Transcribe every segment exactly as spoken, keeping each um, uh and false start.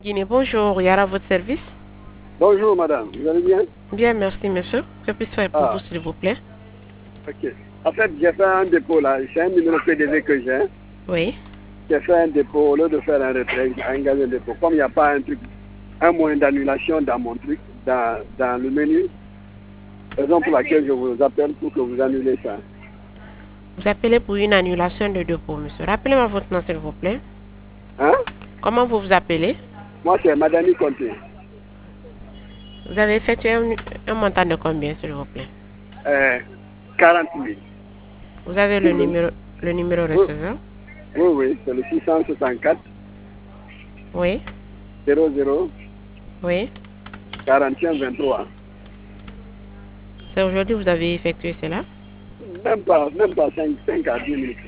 Guinée, bonjour, Yara, votre service. Bonjour madame, vous allez bien? Bien, merci monsieur. Que puis-je faire pour ah. vous s'il vous plaît? Ok. En fait, j'ai fait un dépôt là, c'est un numéro P D V que j'ai. Oui. J'ai fait un dépôt, au lieu de faire un retrait, j'ai engagé un dépôt. Comme il n'y a pas un truc, un moyen d'annulation dans mon truc, dans, dans le menu, raison pour laquelle je vous appelle pour que vous annulez ça. Vous appelez pour une annulation de dépôt, monsieur. Rappelez-moi votre nom s'il vous plaît. Hein? Comment vous vous appelez? Moi c'est Madani Conté. Vous avez effectué un, un montant de combien s'il vous plaît? Euh, quarante mille. Vous avez le numéro, le numéro receveur? Oui, oui, c'est le six cent soixante-quatre. Oui. zéro zéro. Oui. quarante et un vingt-trois. C'est aujourd'hui que vous avez effectué cela? Même pas, même pas cinq à dix minutes.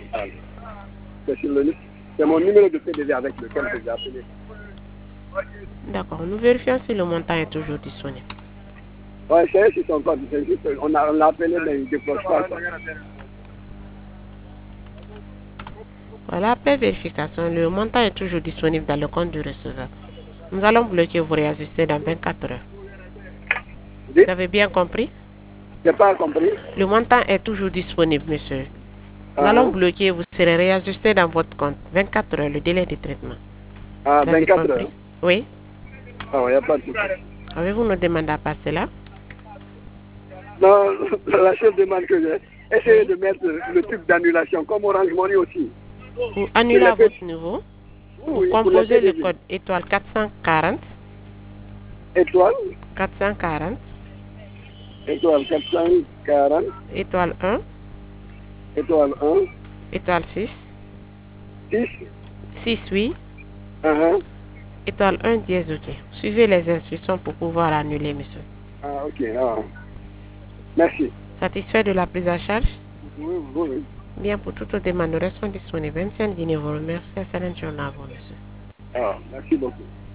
C'est mon numéro de P D V avec lequel je vous ai appelé. D'accord, nous vérifions si le montant est toujours disponible. Oui, c'est eux qui sont pas, c'est juste, on a, on l'a appelé, mais ils ne décrochent pas. Voilà, après vérification, le montant est toujours disponible dans le compte du receveur. Nous allons bloquer vos réajuster dans vingt-quatre heures. Vous avez bien compris? Je n'ai pas compris. Le montant est toujours disponible, monsieur. Nous Ah, allons bloquer, vous serez réajusté dans votre compte. vingt-quatre heures, le délai de traitement. Ah, Vous avez vingt-quatre compris? heures. Oui. Ah, il n'y a pas de souci. Avez-vous nous demandé à passer là? Non, la seule demande que j'ai, essayez de mettre le truc d'annulation, comme Orange Money aussi. Pour annuler à votre niveau, vous oui, composez le code étoile quatre cent quarante. Étoile quatre cent quarante. Étoile quatre cent quarante. Étoile un. Étoile un. Étoile six. six. six, oui. Uh-huh. Étoile un dièse, ok. Suivez les instructions pour pouvoir annuler, monsieur. Ah, ok. Ah. Merci. Satisfait de la prise en charge? Oui, oui, oui. Bien, pour toute demande, nous restons disponibles. vingt-cinq Guinée vous remercie. Excellente journée à vous, monsieur. Ah, merci beaucoup.